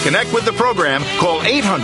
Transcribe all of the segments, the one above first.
connect with the program, call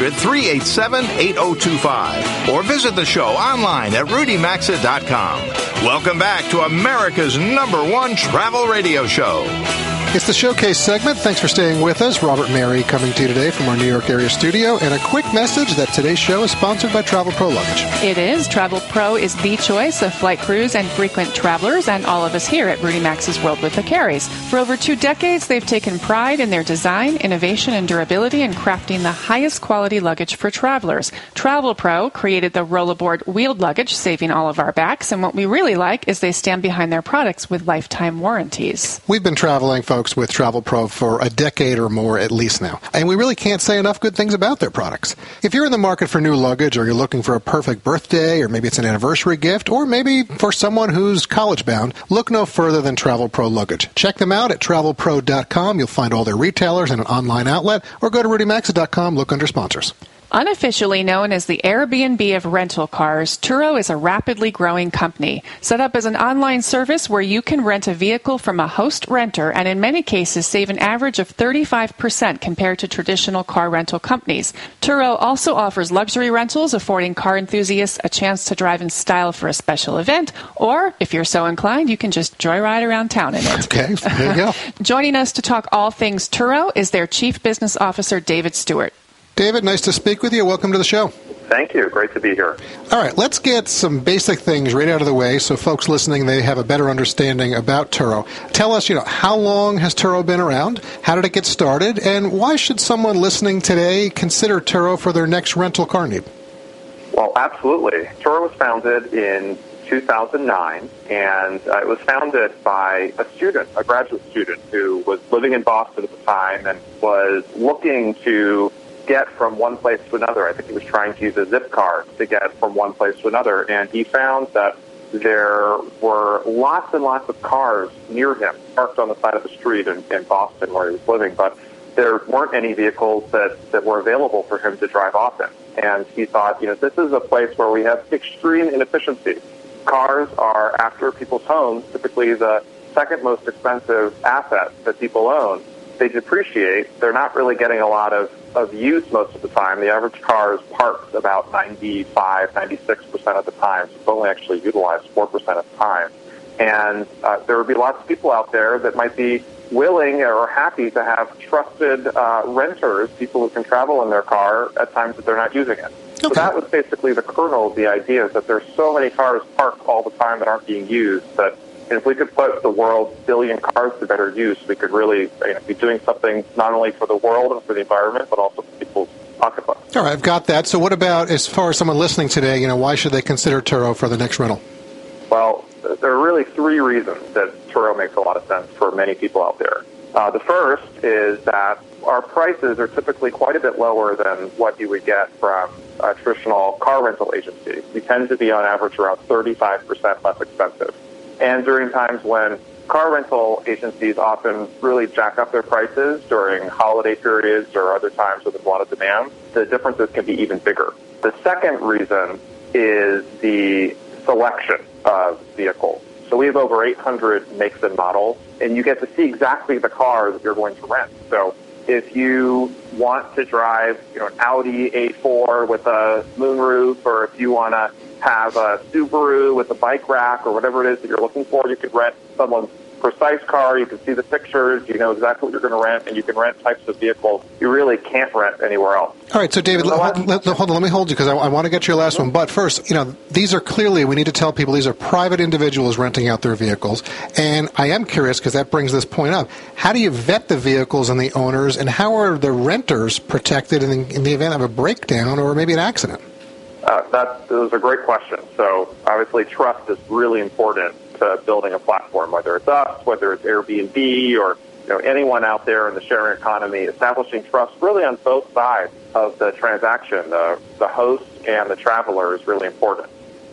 800-387-8025 or visit the show online at rudymaxa.com. Welcome back to America's #1 travel radio show. It's the Showcase segment. Thanks for staying with us. Robert Mary coming to you today from our New York area studio. And a quick message that today's show is sponsored by Travel Pro Luggage. It is. Travel Pro is the choice of flight crews and frequent travelers and all of us here at Rudy Maxa's World with the Carries. For over 2 decades, they've taken pride in their design, innovation, and durability in crafting the highest quality luggage for travelers. Travel Pro created the Rollaboard wheeled luggage, saving all of our backs. And what we really like is they stand behind their products with lifetime warranties. We've been traveling, folks, with Travel Pro for a decade or more at least now, and we really can't say enough good things about their products. If you're in the market for new luggage, or you're looking for a perfect birthday, or maybe it's an anniversary gift, or maybe for someone who's college-bound, look no further than Travel Pro Luggage. Check them out at travelpro.com. You'll find all their retailers and an online outlet, or go to rudymaxa.com, look under sponsors. Unofficially known as the Airbnb of rental cars, Turo is a rapidly growing company, set up as an online service where you can rent a vehicle from a host renter and in many cases save an average of 35% compared to traditional car rental companies. Turo also offers luxury rentals, affording car enthusiasts a chance to drive in style for a special event, or if you're so inclined, you can just joyride around town in it. Okay, there you go. Joining us to talk all things Turo is their Chief Business Officer, David Stewart. David, nice to speak with you. Welcome to the show. Thank you. Great to be here. All right, let's get some basic things right out of the way so folks listening, they have a better understanding about Turo. Tell us, how long has Turo been around? How did it get started? And why should someone listening today consider Turo for their next rental car need? Well, absolutely. Turo was founded in 2009, and it was founded by a graduate student who was living in Boston at the time and was looking to get from one place to another. I think he was trying to use a zip card to get from one place to another, and he found that there were lots and lots of cars near him, parked on the side of the street in Boston where he was living, but there weren't any vehicles that were available for him to drive often. And he thought, this is a place where we have extreme inefficiency. Cars are, after people's homes, typically the second most expensive asset that people own. They depreciate. They're not really getting a lot of use most of the time. The average car is parked about 95, 96% of the time, so it's only actually utilized 4% of the time. And there would be lots of people out there that might be willing or happy to have trusted renters, people who can travel in their car at times that they're not using it. Okay. So that was basically the kernel of the idea, is that there's so many cars parked all the time that aren't being used that if we could put the world's billion cars to better use, we could really be doing something not only for the world and for the environment, but also for people's pocketbooks. All right, I've got that. So what about, as far as someone listening today, why should they consider Turo for the next rental? Well, there are really 3 reasons that Turo makes a lot of sense for many people out there. The first is that our prices are typically quite a bit lower than what you would get from a traditional car rental agency. We tend to be on average around 35% less expensive. And during times when car rental agencies often really jack up their prices during holiday periods or other times when there's a lot of demand, the differences can be even bigger. The second reason is the selection of vehicles. So we have over 800 makes and models, and you get to see exactly the car that you're going to rent. So if you want to drive an Audi A4 with a moonroof, or if you want to have a Subaru with a bike rack or whatever it is that you're looking for, you could rent someone's precise car. You can see the pictures. You know exactly what you're going to rent, and you can rent types of vehicles you really can't rent anywhere else. All right, so David, hold on, let me hold you because I want to get to your last one. But first, these are clearly, we need to tell people, these are private individuals renting out their vehicles. And I am curious, because that brings this point up, how do you vet the vehicles and the owners, and how are the renters protected in the event of a breakdown or maybe an accident? That is a great question. So obviously trust is really important to building a platform, whether it's us, whether it's Airbnb, or anyone out there in the sharing economy. Establishing trust really on both sides of the transaction, the host and the traveler, is really important.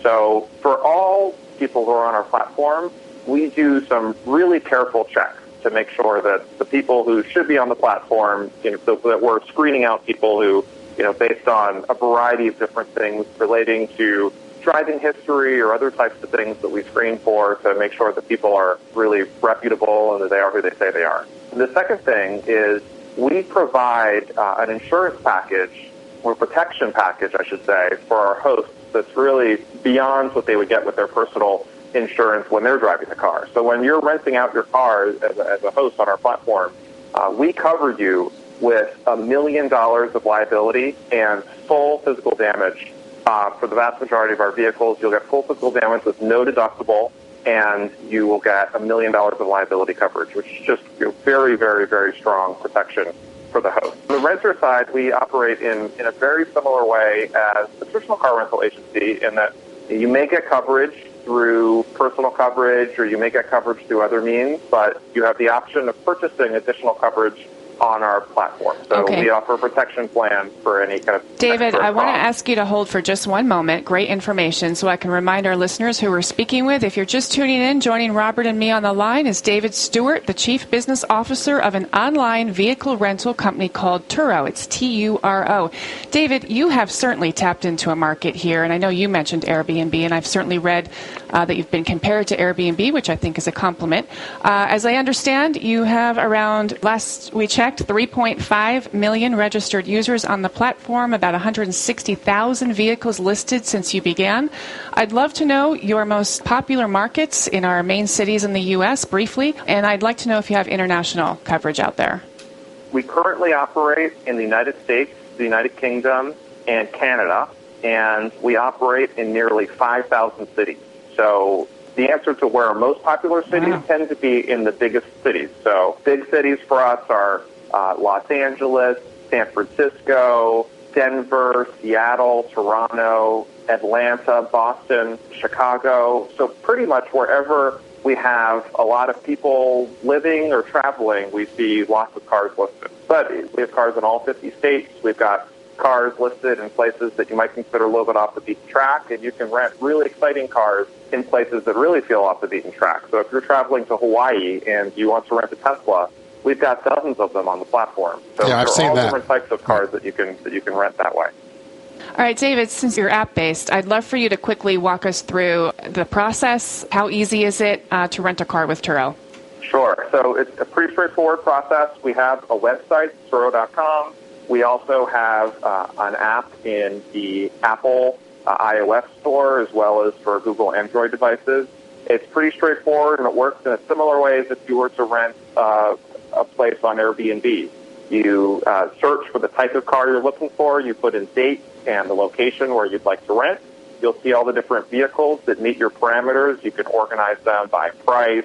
So for all people who are on our platform, we do some really careful checks to make sure that the people who should be on the platform, that we're screening out people who, based on a variety of different things relating to driving history or other types of things that we screen for, to make sure that people are really reputable and that they are who they say they are. And the second thing is we provide an insurance package, or protection package, I should say, for our hosts that's really beyond what they would get with their personal insurance when they're driving the car. So when you're renting out your car as a host on our platform, we cover you with $1 million of liability and full physical damage. For the vast majority of our vehicles, you'll get full physical damage with no deductible, and you will get $1 million of liability coverage, which is just very, very, very strong protection for the host. On the renter side, we operate in a very similar way as a traditional car rental agency in that you may get coverage through personal coverage or you may get coverage through other means, but you have the option of purchasing additional coverage on our platform. So we offer a protection plan for any kind of... David, I want to ask you to hold for just one moment. Great information, so I can remind our listeners who we're speaking with. If you're just tuning in, joining Robert and me on the line is David Stewart, the Chief Business Officer of an online vehicle rental company called Turo. It's Turo. David, you have certainly tapped into a market here, and I know you mentioned Airbnb, and I've certainly read that you've been compared to Airbnb, which I think is a compliment. As I understand, you have around, last we checked, 3.5 million registered users on the platform, about 160,000 vehicles listed since you began. I'd love to know your most popular markets in our main cities in the U.S. briefly, and I'd like to know if you have international coverage out there. We currently operate in the United States, the United Kingdom, and Canada, and we operate in nearly 5,000 cities. So the answer to where our most popular cities tend to be in the biggest cities. So big cities for us are Los Angeles, San Francisco, Denver, Seattle, Toronto, Atlanta, Boston, Chicago. So pretty much wherever we have a lot of people living or traveling, we see lots of cars listed. But we have cars in all 50 states. We've got cars listed in places that you might consider a little bit off the beaten track, and you can rent really exciting cars in places that really feel off the beaten track. So if you're traveling to Hawaii and you want to rent a Tesla, we've got dozens of them on the platform. So yeah, I've seen that. Different types of cars that you can rent that way. All right, David, since you're app-based, I'd love for you to quickly walk us through the process. How easy is it to rent a car with Turo? Sure. So it's a pretty straightforward process. We have a website, Turo.com. We also have an app in the Apple iOS store as well as for Google Android devices. It's pretty straightforward, and it works in a similar way as if you were to rent a place on Airbnb. You search for the type of car you're looking for. You put in date and the location where you'd like to rent. You'll see all the different vehicles that meet your parameters. You can organize them by price,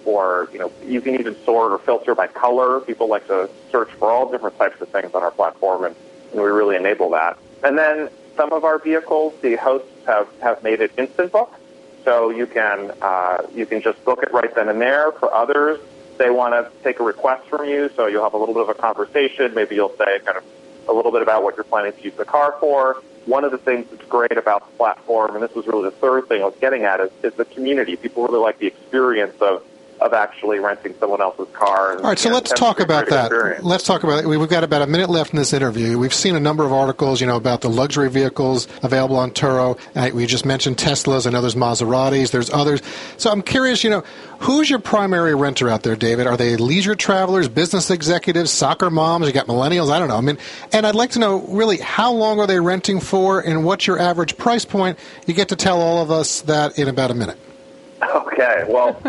or you can even sort or filter by color. People like to search for all different types of things on our platform, and we really enable that. And then some of our vehicles, the hosts have made it instant book, so you can just book it right then and there. For others, they want to take a request from you, so you'll have a little bit of a conversation. Maybe you'll say kind of a little bit about what you're planning to use the car for. One of the things that's great about the platform, and this was really the third thing I was getting at, is the community. People really like the experience of actually renting someone else's car. And, all right, so let's talk about that. Experience. Let's talk about it. We've got about a minute left in this interview. We've seen a number of articles, about the luxury vehicles available on Turo. We just mentioned Teslas. I know there's Maseratis. There's others. So I'm curious, who's your primary renter out there, David? Are they leisure travelers, business executives, soccer moms? You got millennials? I don't know. And I'd like to know, really, how long are they renting for, and what's your average price point? You get to tell all of us that in about a minute. Okay, well,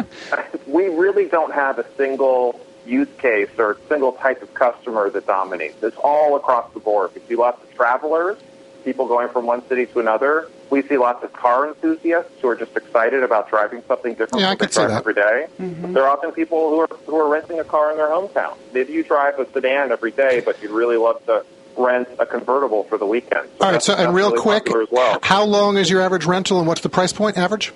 we really don't have a single use case or a single type of customer that dominates. It's all across the board. We see lots of travelers, people going from one city to another. We see lots of car enthusiasts who are just excited about driving something different than they drive every day. Mm-hmm. There are often people who are renting a car in their hometown. Maybe you drive a sedan every day, but you'd really love to rent a convertible for the weekend. All right, and real really quick, how long is your average rental, and what's the price point average?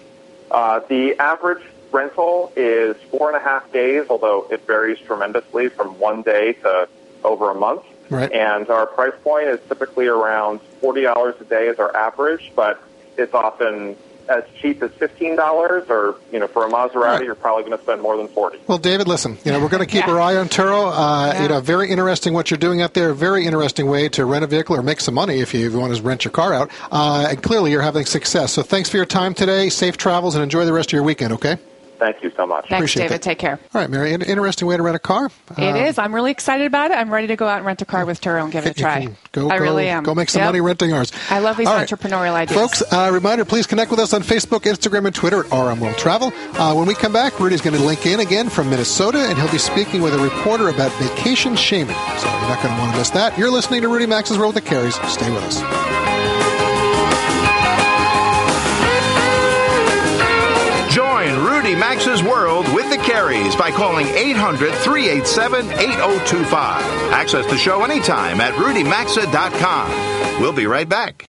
The average rental is 4.5 days, although it varies tremendously from 1 day to over a month. Right. And our price point is typically around $40 a day is our average, but it's often as cheap as $15, or for a Maserati, you're probably going to spend more than $40. Well, David, listen, we're going to keep our eye on Turo. Very interesting what you're doing out there. Very interesting way to rent a vehicle or make some money if you want to rent your car out. And clearly, you're having success. So thanks for your time today. Safe travels, and enjoy the rest of your weekend. Okay. Thank you so much. Thanks, Appreciate David. that. Take care. All right, Mary, an interesting way to rent a car. It is. I'm really excited about it. I'm ready to go out and rent a car with Turo and give it a try. I really am. Go make some money renting ours. I love these All right. entrepreneurial ideas. Folks, reminder, please connect with us on Facebook, Instagram, and Twitter at RM World Travel. When we come back, Rudy's going to link in again from Minnesota, and he'll be speaking with a reporter about vacation shaming. So you're not going to want to miss that. You're listening to Rudy Maxa's World with the Carries. Stay with us. Join Rudy Maxa's World with the Carries by calling 800-387-8025. Access the show anytime at rudymaxa.com. We'll be right back.